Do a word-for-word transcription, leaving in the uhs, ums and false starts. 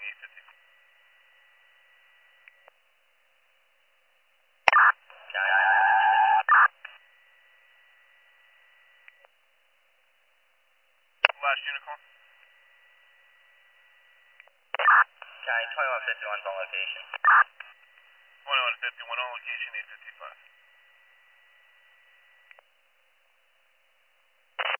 need fifty. Last unicorn. County twenty-one fifty-one's on location. twenty-one fifty-one on location, eight fifty-five.